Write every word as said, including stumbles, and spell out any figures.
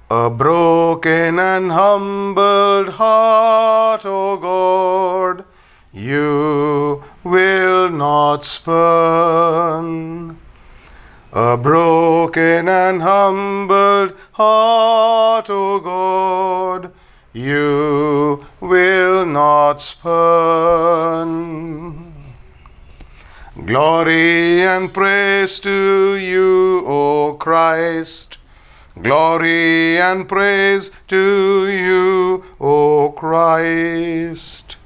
A broken and humbled heart, O God, you will not spurn. A broken and humbled heart, O God, you will not spurn. Glory and praise to you, O Christ. Glory and praise to you, O Christ.